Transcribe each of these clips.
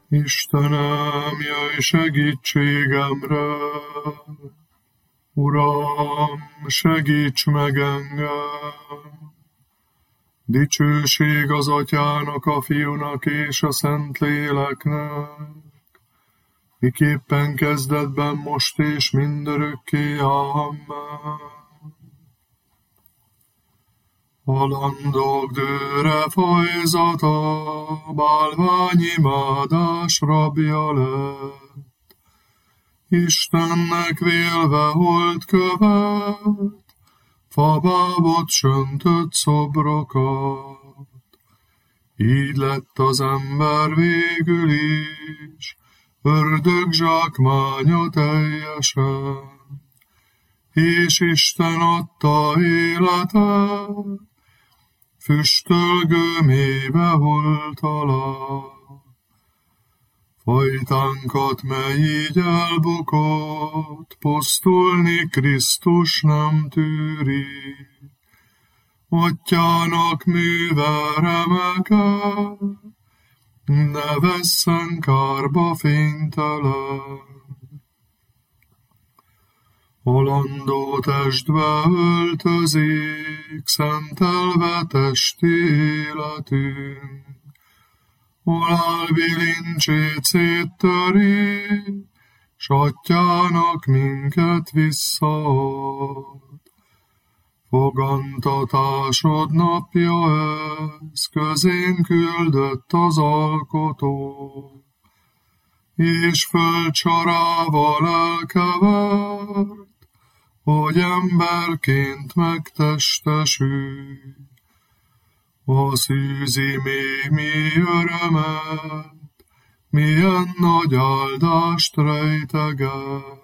Istenem, jöjj segítségemre! Uram, segíts meg engem! Dicsőség az Atyának, a Fiúnak és a Szentléleknek, miképpen kezdetben, most és mindörökké. Amen. Halandók dőre fajzata, bálványimádás rabja lett. Istennek vélve holdkövet, fabábot söntött szobrokat. Így lett az ember végül is, ördög zsákmánya teljesen, és Isten adta életet, füstölgő mélybe holt alá. Fajtánkat, mely így elbukott, posztulni Krisztus nem tűri. Atyának műve remeke, ne vesszen kárba fénytelen. Halandó testbe öltözik, szentelve testi életünk. Halálbilincsét széttöri, s Atyának minket visszaad. Fogantatásod napja ez, közénk küldött az Alkotó, és földcsarával elkevert, hogy emberként megtestesülj. Az űzi még mi örömet, milyen nagy áldást rejteget.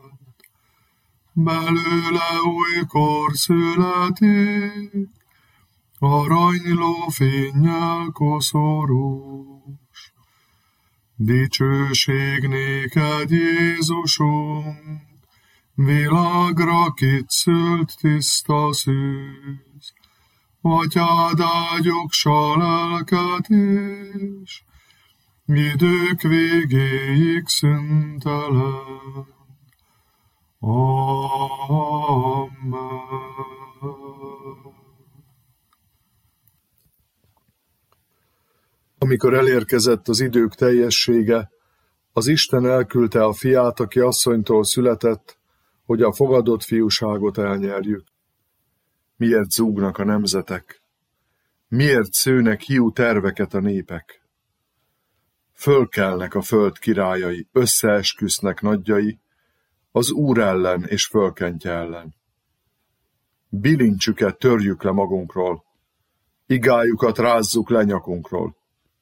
Belőle újkor születik, aranyló fénnyel koszorús. Dicsőség néked, Jézusunk, világra kit szült tiszta szűz. Atyád ágyogsa lelket is, idők végéig szüntelen. Amen. Amikor elérkezett az idők teljessége, az Isten elküldte a fiát, aki asszonytól született, hogy a fogadott fiúságot elnyerjük. Miért zúgnak a nemzetek? Miért szőnek hiú terveket a népek? Fölkelnek a föld királyai, összeesküsznek nagyjai, az Úr ellen és fölkentje ellen. Bilincsüket törjük le magunkról, igájukat rázzuk le nyakunkról.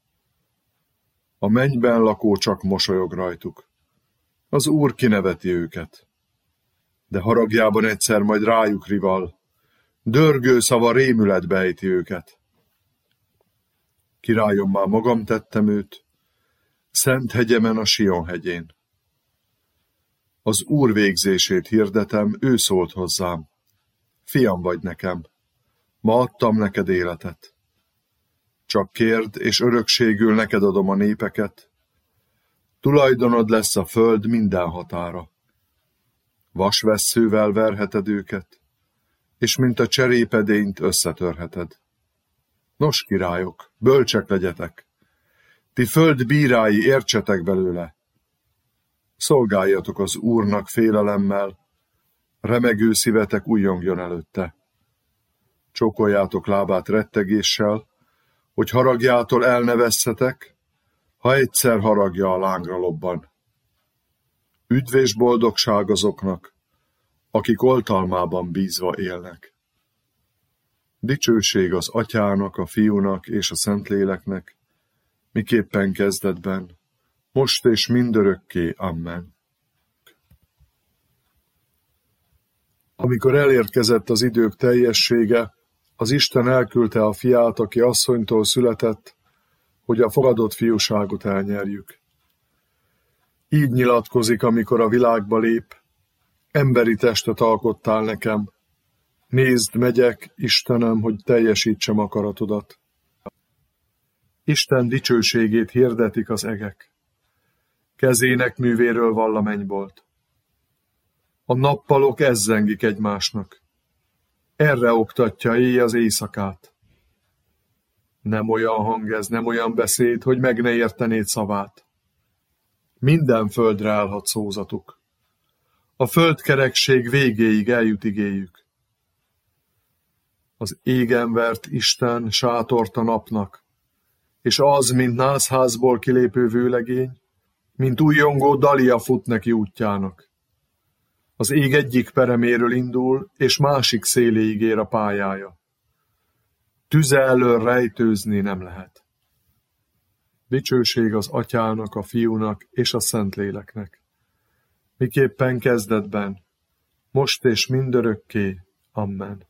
A mennyben lakó csak mosolyog rajtuk. Az Úr kineveti őket. De haragjában egyszer majd rájuk rival, dörgő szava rémületbe ejti őket. Királyommá magam tettem őt, szent hegyemen a Sion hegyén. Az Úr végzését hirdetem, ő szólt hozzám. Fiam vagy nekem, ma adtam neked életet. Csak kérd, és örökségül neked adom a népeket. Tulajdonod lesz a föld minden határa. Vasvesszővel verheted őket, és mint a cserépedényt összetörheted. Nos, királyok, bölcsek legyetek, ti föld bírái, értsetek belőle. Szolgáljatok az Úrnak félelemmel, remegő szívetek újjongjon előtte. Csókoljátok lábát rettegéssel, hogy haragjától el ne vesszetek, ha egyszer haragja a lángra lobban. Üdv és boldogság azoknak, akik oltalmában bízva élnek. Dicsőség az Atyának, a Fiúnak és a Szentléleknek, miképpen kezdetben, most és mindörökké. Amen. Amikor elérkezett az idők teljessége, az Isten elküldte a fiát, aki asszonytól született, hogy a fogadott fiúságot elnyerjük. Így nyilatkozik, amikor a világba lép: emberi testet alkottál nekem. Nézd, megyek, Istenem, hogy teljesítsem akaratodat. Isten dicsőségét hirdetik az egek. kezének művéről vall a mennybolt. A nappalok ezzengik egymásnak. Erre oktatja éj az éjszakát. Nem olyan hang ez, nem olyan beszéd, hogy meg ne értenéd szavát. Minden földre állhat szózatuk. A földkerekség végéig eljut igéjük. Az égen vert Isten sátort a napnak, és az, mint nászházból kilépő vőlegény, mint újjongó Dalia fut neki útjának. Az ég egyik pereméről indul, és másik széléig ér a pályája. Tüze elől rejtőzni nem lehet. Dicsőség az Atyának, a Fiúnak és a Szentléleknek. Miképpen kezdetben, most és mindörökké. Amen.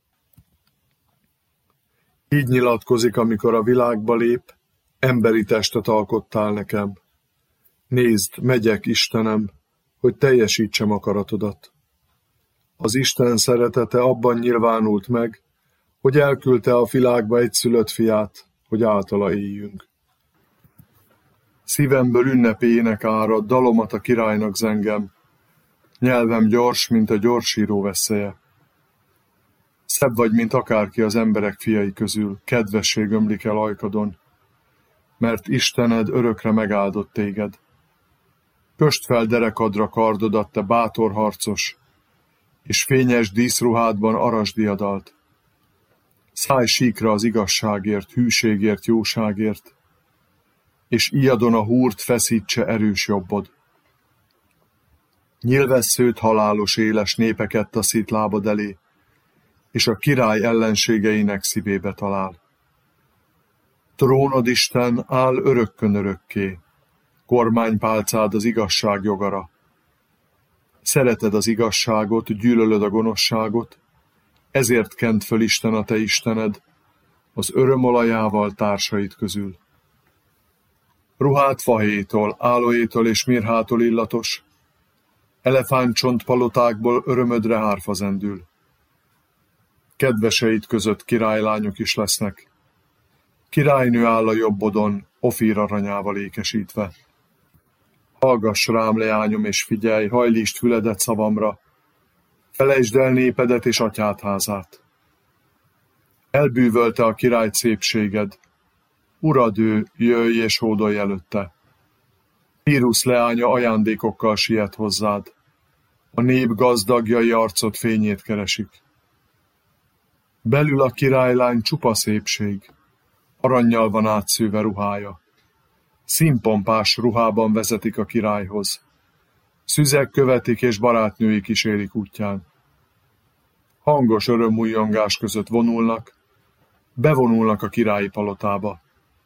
Így nyilatkozik, amikor a világba lép, emberi testet alkottál nekem. Nézd, megyek, Istenem, hogy teljesítsem akaratodat. Az Isten szeretete abban nyilvánult meg, hogy elküldte a világba egyszülött fiát, hogy általa éljünk. Szívemből ünnepének árad, dalomat a királynak zengem, nyelvem gyors, mint a gyorsíró vesszeje. Szebb vagy, mint akárki az emberek fiai közül, kedvesség ömlik el ajkadon, mert Istened örökre megáldott téged. Kösd fel derekadra kardodat, te bátor harcos, és fényes díszruhádban arasdiadalt. Szállj síkra az igazságért, hűségért, jóságért, és ijadon a húrt feszítse erős jobbod. Nyilvesszőt halálos éles népeket taszít lábad elé, és a király ellenségeinek szívébe talál. Trónod, Isten, áll örökkön örökké, kormánypálcád az igazság jogara. Szereted az igazságot, gyűlölöd a gonoszságot, ezért kent föl Isten a te Istened, az örömolajával társait közül. Ruhát fahéjtól, álóétól és mirhától illatos, elefántcsont palotákból örömödre hárfa zendül. Kedveseid között királylányok is lesznek. Királynő áll a jobbodon, Ofír aranyával ékesítve. Hallgass rám, leányom, és figyelj, hajlítsd füledet szavamra, felejtsd el népedet és atyád házát. Elbűvölte a király szépséged, urad ő, jöjj és hódolj előtte. Tírusz leánya ajándékokkal siet hozzád, a nép gazdagjai arcod fényét keresik. Belül a királylány csupa szépség, arannyal van átszőve ruhája. Színpompás ruhában vezetik a királyhoz. Szüzek követik és barátnői kísérik útján. Hangos örömújjongás között vonulnak, bevonulnak a királyi palotába.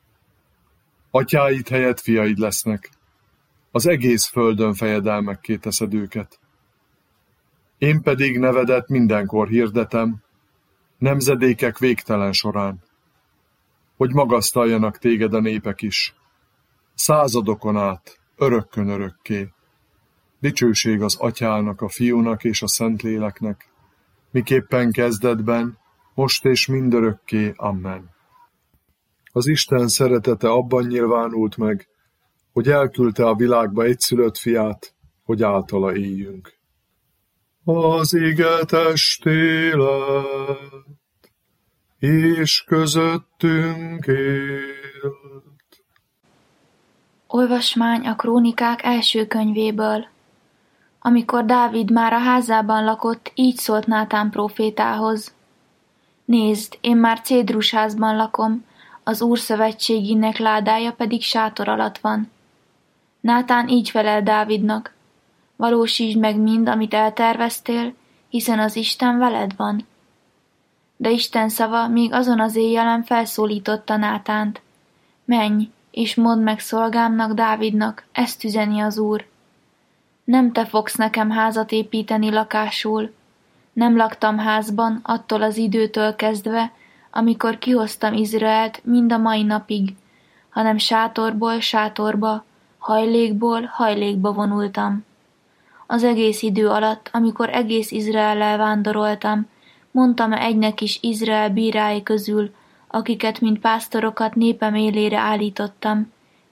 Atyáid helyett fiaid lesznek, az egész földön fejedelmekké teszed őket. Én pedig nevedet mindenkor hirdetem, nemzedékek végtelen során, hogy magasztaljanak téged a népek is, századokon át, örökkön örökké. Dicsőség az Atyának, a Fiúnak és a Szentléleknek, miképpen kezdetben, most és mindörökké. Amen. Az Isten szeretete abban nyilvánult meg, hogy elküldte a világba egyszülött fiát, hogy általa éljünk. Az ige testé lett, és közöttünk élt. Olvasmány a Krónikák első könyvéből. Amikor Dávid már a házában lakott, így szólt Nátán prófétához. Nézd, én már cédrusházban lakom, az Úr szövetségének ládája pedig sátor alatt van. Nátán így felel Dávidnak: valósítsd meg mind, amit elterveztél, hiszen az Isten veled van. De Isten szava még azon az éjjelen felszólította Nátánt: menj, és mondd meg szolgámnak, Dávidnak, ezt üzeni az Úr. Nem te fogsz nekem házat építeni lakásul. Nem laktam házban attól az időtől kezdve, amikor kihoztam Izraelt mind a mai napig, hanem sátorból sátorba, hajlékból hajlékba vonultam. Az egész idő alatt, amikor egész Izraellel vándoroltam, mondtam egynek is Izrael bírái közül, akiket mint pásztorokat népem élére állítottam: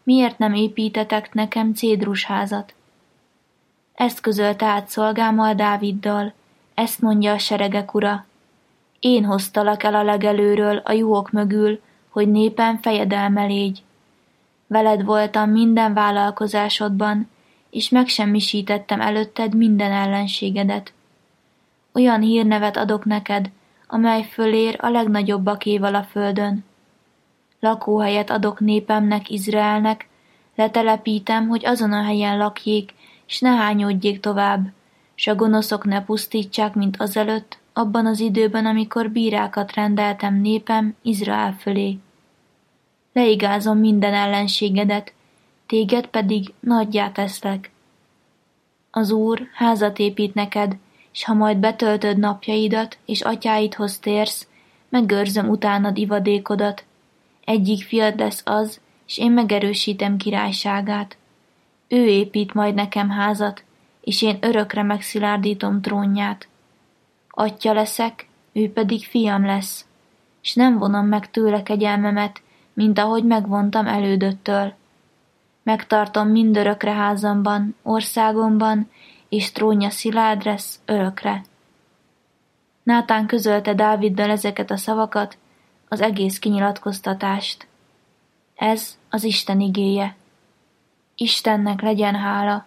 miért nem építetek nekem cédrusházat? Ezt közölte át szolgámmal Dáviddal, ezt mondja a seregek ura. Én hoztalak el a legelőről a juhok mögül, hogy népem fejedelme légy. Veled voltam minden vállalkozásodban, és megsemmisítettem előtted minden ellenségedet. Olyan hírnevet adok neked, amely fölér a legnagyobbakéval a földön. Lakóhelyet adok népemnek, Izraelnek, letelepítem, hogy azon a helyen lakjék, s ne hányódjék tovább, s a gonoszok ne pusztítsák, mint azelőtt, abban az időben, amikor bírákat rendeltem népem, Izrael fölé. Leigázom minden ellenségedet, téged pedig nagyjá teszlek. Az Úr házat épít neked, s ha majd betöltöd napjaidat, és atyáidhoz térsz, megőrzöm utánad ivadékodat. Egyik fiad lesz az, és én megerősítem királyságát. Ő épít majd nekem házat, és én örökre megszilárdítom trónját. Atya leszek, ő pedig fiam lesz, s nem vonom meg tőle kegyelmemet, mint ahogy megvontam elődöttől. Megtartom mindörökre házamban, országomban, és trónja szilárd lesz örökre. Nátán közölte Dáviddal ezeket a szavakat, az egész kinyilatkoztatást. Ez az Isten igéje. Istennek legyen hála.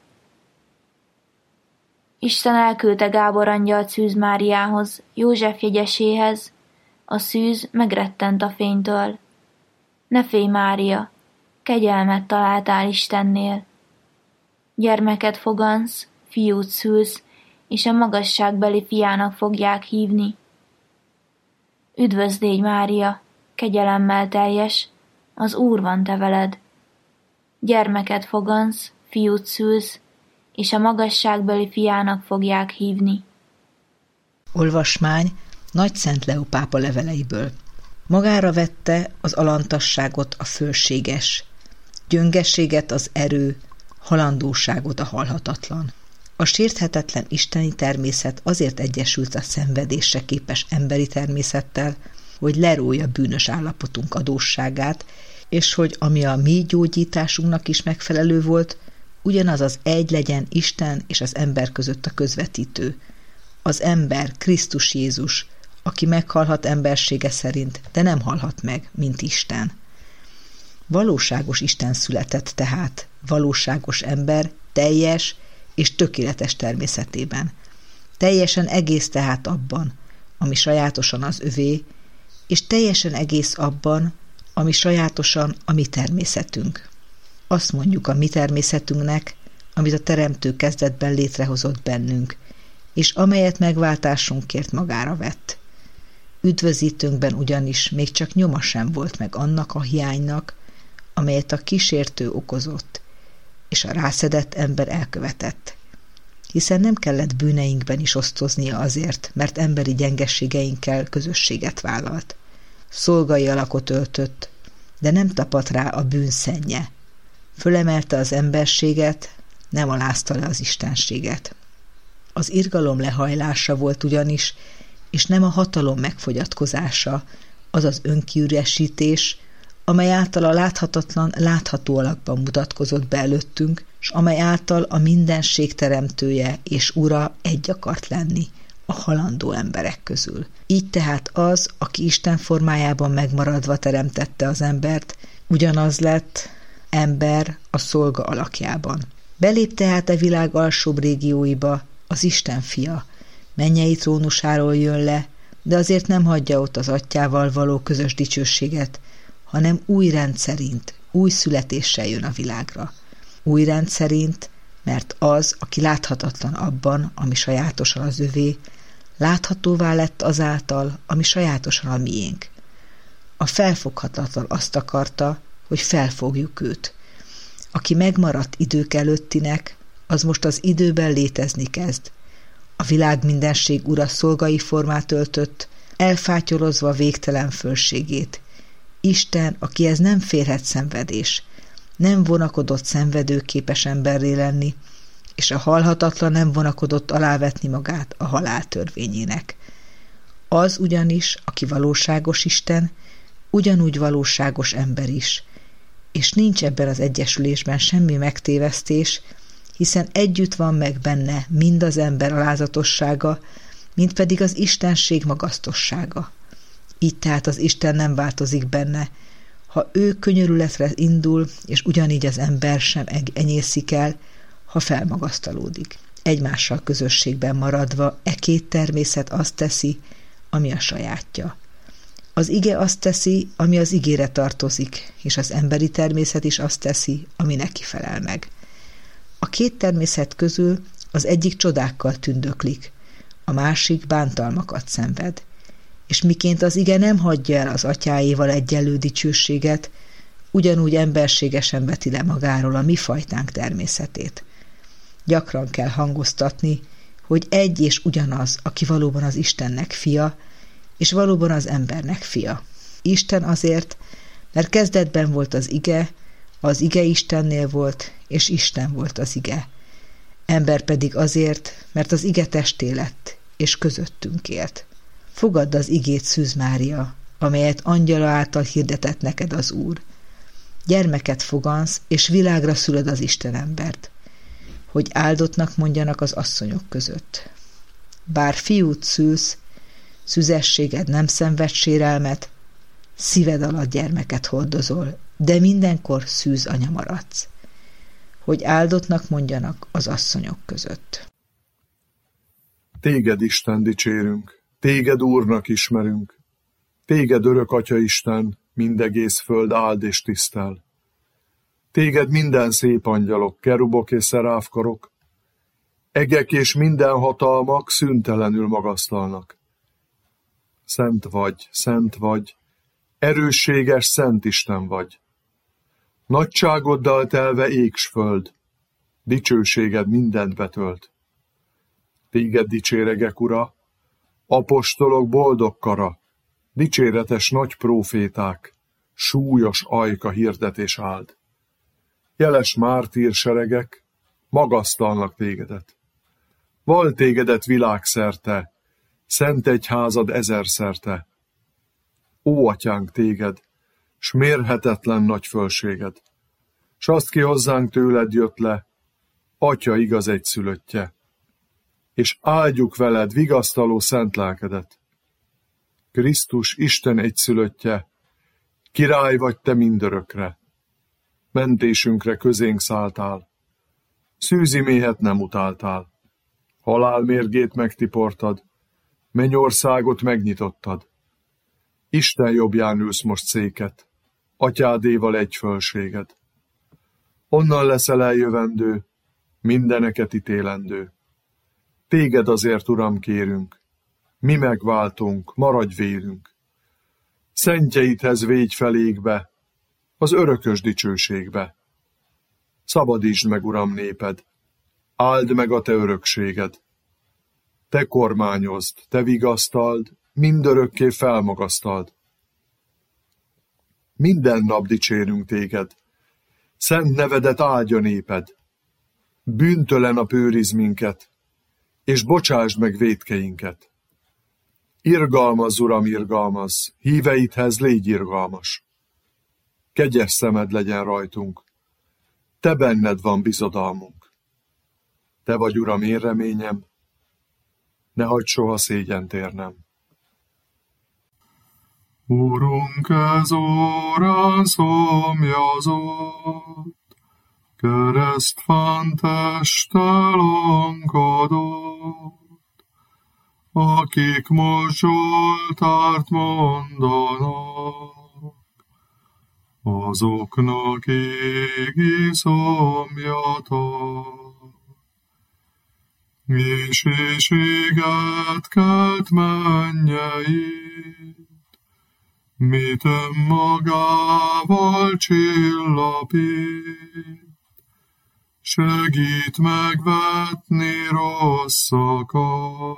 Isten elküldte Gábor angyalt Szűz Máriához, József jegyeséhez, a szűz megrettent a fénytől. Ne félj, Mária, kegyelmet találtál Istennél. Gyermeket fogansz, fiút szülsz, és a magasságbeli fiának fogják hívni. Üdvözlégy, Mária, kegyelemmel teljes, az Úr van te veled. Gyermeket fogansz, fiút szülsz, és a magasságbeli fiának fogják hívni. Olvasmány Nagy Szent Leó pápa leveleiből. Magára vette az alantasságot a fölséges, gyöngességet az erő, halandóságot a halhatatlan. A sérthetetlen isteni természet azért egyesült a szenvedésre képes emberi természettel, hogy lerója bűnös állapotunk adósságát, és hogy ami a mi gyógyításunknak is megfelelő volt, ugyanaz az egy legyen Isten és az ember között a közvetítő. Az ember, Krisztus Jézus, aki meghalhat embersége szerint, de nem halhat meg, mint Isten. Valóságos Isten született tehát, valóságos ember, teljes és tökéletes természetében. Teljesen egész tehát abban, ami sajátosan az övé, és teljesen egész abban, ami sajátosan a mi természetünk. Azt mondjuk a mi természetünknek, amit a Teremtő kezdetben létrehozott bennünk, és amelyet megváltásunkért magára vett. Üdvözítőnkben ugyanis még csak nyoma sem volt meg annak a hiánynak, amelyet a kísértő okozott, és a rászedett ember elkövetett. Hiszen nem kellett bűneinkben is osztoznia azért, mert emberi gyengességeinkkel közösséget vállalt. Szolgai alakot öltött, de nem tapadt rá a bűn szennye. Fölemelte az emberséget, nem alázta le az istenséget. Az irgalom lehajlása volt ugyanis, és nem a hatalom megfogyatkozása, az az önkiüresítés, amely által a láthatatlan látható alakban mutatkozott be előttünk, s amely által a mindenség teremtője és ura egy akart lenni a halandó emberek közül. Így tehát az, aki Isten formájában megmaradva teremtette az embert, ugyanaz lett ember a szolga alakjában. Belép tehát a világ alsóbb régióiba az Isten fia, mennyei trónusáról jön le, de azért nem hagyja ott az atyával való közös dicsőséget, hanem új rend szerint, új születéssel jön a világra. Új rend szerint, mert az, aki láthatatlan abban, ami sajátosan az övé, láthatóvá lett azáltal, ami sajátosan a miénk. A felfoghatatlan azt akarta, hogy felfogjuk őt. Aki megmaradt idők előttinek, az most az időben létezni kezd. A világ mindenség ura szolgai formát öltött, elfátyorozva végtelen fölségét. Isten, akihez nem férhet szenvedés, nem vonakodott szenvedőképes emberré lenni, és a halhatatlan nem vonakodott alávetni magát a halál törvényének. Az ugyanis, aki valóságos Isten, ugyanúgy valóságos ember is, és nincs ebben az egyesülésben semmi megtévesztés, hiszen együtt van meg benne mind az ember alázatossága, mind pedig az istenség magasztossága. Így tehát az Isten nem változik benne, ha ő könyörületre indul, és ugyanígy az ember sem enyészik el, ha felmagasztalódik. Egymással közösségben maradva két természet azt teszi, ami a sajátja. Az ige azt teszi, ami az igére tartozik, és az emberi természet is azt teszi, ami neki felel meg. A két természet közül az egyik csodákkal tündöklik, a másik bántalmakat szenved, és miként az ige nem hagyja el az atyáéval egyenlő dicsőséget, ugyanúgy emberségesen veti le magáról a mi fajtánk természetét. Gyakran kell hangoztatni, hogy egy és ugyanaz, aki valóban az Istennek fia, és valóban az embernek fia. Isten azért, mert kezdetben volt az ige Istennél volt, és Isten volt az ige. Ember pedig azért, mert az ige testé lett, és közöttünk élt. Fogadd az igét, Szűz Mária, amelyet angyala által hirdetett neked az Úr. Gyermeket fogansz, és világra szülöd az Istenembert, hogy áldottnak mondjanak az asszonyok között. Bár fiút szülsz, szüzességed nem szenved sérelmet, szíved alatt gyermeket hordozol, de mindenkor szűz anya maradsz, hogy áldottnak mondjanak az asszonyok között. Téged, Isten, dicsérünk, téged Úrnak ismerünk, téged örök Atya Isten, mindegész föld áld és tisztel. Téged minden szép angyalok, kerubok és szeráfkarok, egek és minden hatalmak szüntelenül magasztalnak. Szent vagy, erősséges Szent Isten vagy. Nagyságoddal telve ég s föld, dicsőséged mindent betölt. Téged dicséregek, Ura, apostolok boldog kara, dicséretes nagy próféták, súlyos ajka hirdetés áld. Jeles mártírseregek magasztalnak tégedet. Val tégedet világszerte, szent egyházad ezerszerte. Ó, atyánk, téged, s mérhetetlen nagy fölséged, s azt ki hozzánk tőled jött le, Atya igaz egyszülöttje, és áldjuk veled vigasztaló szent lelkedet. Krisztus Isten egyszülöttje, király vagy te mindörökre, mentésünkre közénk szálltál, szűzi méhet nem utáltál, halál mérgét megtiportad, mennyországot megnyitottad. Isten jobbján ülsz most széket, atyádéval egy fölséged. Onnan leszel eljövendő, mindeneket ítélendő. Téged azért, Uram, kérünk, mi megváltunk, maradj vérünk. Szentjeidhez végy felékbe, az örökös dicsőségbe. Szabadítsd meg, Uram, néped, áld meg a te örökséged. Te kormányozd, te vigasztald, mindörökké felmagasztald. Minden nap dicsérünk téged, szent nevedet áldja néped. Bűntelen a őrizz minket, és bocsásd meg vétkeinket. Irgalmazz, Uram, irgalmazz, híveidhez légy irgalmas. Kegyes szemed legyen rajtunk, te benned van bizodalmunk. Te vagy, Uram, én reményem, ne hagyd soha szégyent érnem. Urunk, ez órán szomjazott, keresztfán testtel angadott, akik most Zsoltárt mondanak, azoknak égi szomjata. És éget kelt mennyeit, mit önmagával csillapít, segít megvetni rosszakat,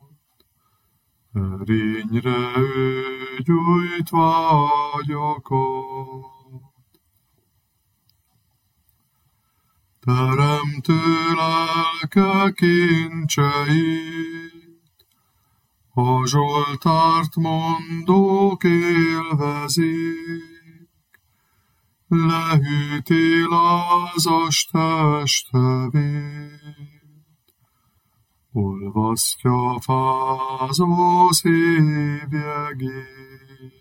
erényre ő gyújt vágyakat. Teremtő lelke kincseit, a Zsoltárt mondók élvezik, lehűti lázas testevét, olvasztja fázó szívjegét.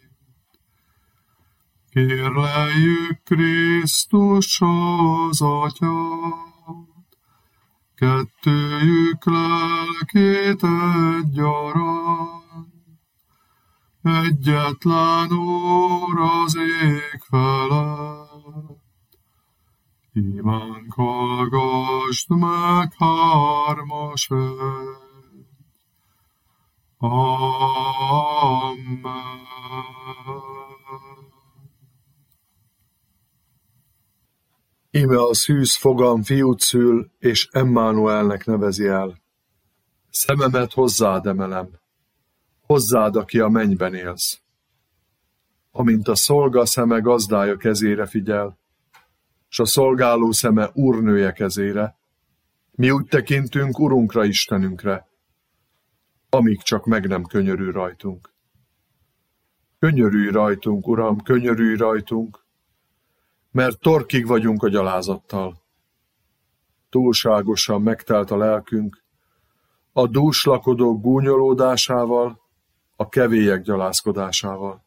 Kérleljük Krisztus az Atyát, kettőjük lelkét egyaránt, egyetlen Úr az ég felett. Imánk hallgasd meg, hármas egy. Amen. Íme a szűz fogam fiút szül, és Emmanuelnek nevezi el. Szememet hozzád emelem, hozzád, aki a mennyben élsz. Amint a szolga szeme gazdája kezére figyel, s a szolgáló szeme úrnője kezére, mi úgy tekintünk Urunkra, Istenünkre, amíg csak meg nem könyörül rajtunk. Könyörülj rajtunk, Uram, könyörülj rajtunk, mert torkig vagyunk a gyalázattal. Túlságosan megtelt a lelkünk, a dúslakodók gúnyolódásával, a kevélyek gyalázkodásával.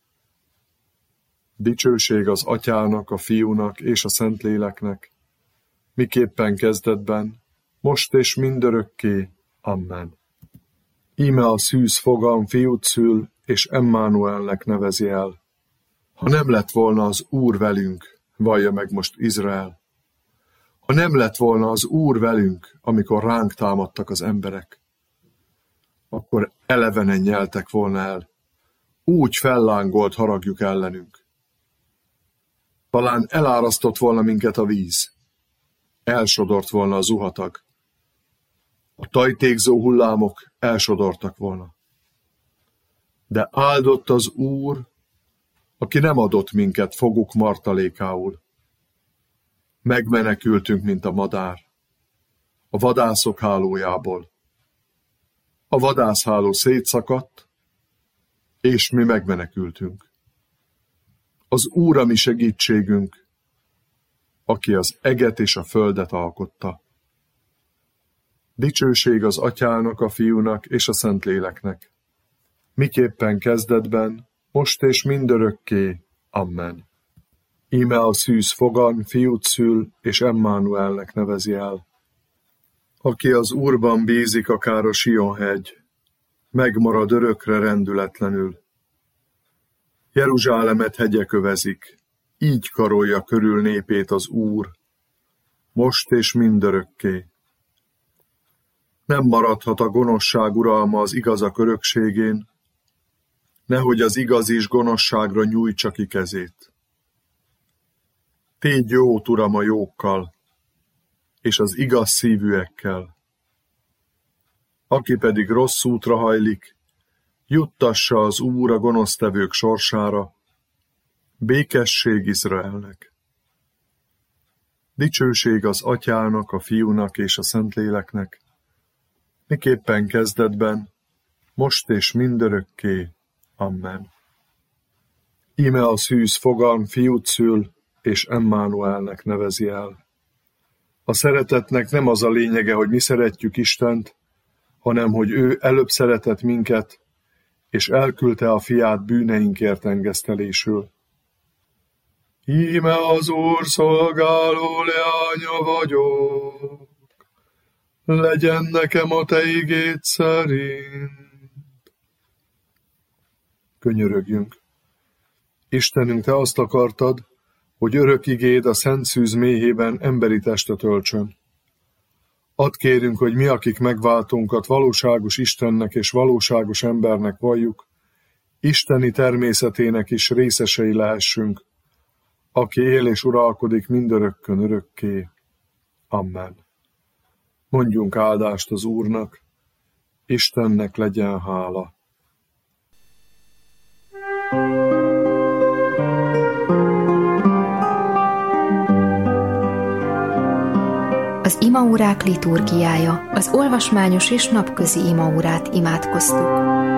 Dicsőség az Atyának, a Fiúnak és a Szentléleknek, miképpen kezdetben, most és mindörökké. Amen. Íme a szűz fogam fiút szül, és Emmanuelnek nevezi el. Ha nem lett volna az Úr velünk, vallja meg most Izrael. Ha nem lett volna az Úr velünk, amikor ránk támadtak az emberek, akkor elevenen nyeltek volna el. Úgy fellángolt haragjuk ellenünk. Talán elárasztott volna minket a víz. Elsodort volna a zuhatag. A tajtékzó hullámok elsodortak volna. De áldott az Úr, aki nem adott minket foguk martalékául. Megmenekültünk, mint a madár, a vadászok hálójából. A vadászháló szétszakadt, és mi megmenekültünk. Az Úr a mi segítségünk, aki az eget és a földet alkotta. Dicsőség az Atyának, a Fiúnak és a Szentléleknek, miképpen kezdetben, most és mindörökké. Amen. Íme a szűz fogan fiút szül, és Emmanuelnek nevezi el. Aki az Úrban bízik, akár a Sion-hegy, megmarad örökre rendületlenül. Jeruzsálemet hegyek övezik, így karolja körül népét az Úr, most és mindörökké. Nem maradhat a gonoszság uralma az igazak örökségén, nehogy az igaz is gonoszságra nyújtsa ki kezét. Tégy jót, Uram, a jókkal, és az igaz szívűekkel. Aki pedig rossz útra hajlik, juttassa az Úr a gonosztevők sorsára, békesség Izraelnek. Dicsőség az Atyának, a Fiúnak és a Szentléleknek, miképpen kezdetben, most és mindörökké. Amen. Íme a szűz fogan fiút szül, és Emmanuelnek nevezi el. A szeretetnek nem az a lényege, hogy mi szeretjük Istent, hanem hogy ő előbb szeretett minket, és elküldte a fiát bűneinkért engesztelésül. Íme az Úr szolgáló leánya vagyok, legyen nekem a te igéd szerint. Könyörögjünk. Istenünk, te azt akartad, hogy örök igéd a szent szűz méhében emberi testet öltsön. Add kérünk, hogy mi, akik megváltunkat valóságos Istennek és valóságos embernek valljuk, isteni természetének is részesei lehessünk, aki él és uralkodik mindörökkön örökké. Amen. Mondjunk áldást az Úrnak, Istennek legyen hála. Az imaórák liturgiája, az olvasmányos és napközi imaórát imádkoztuk.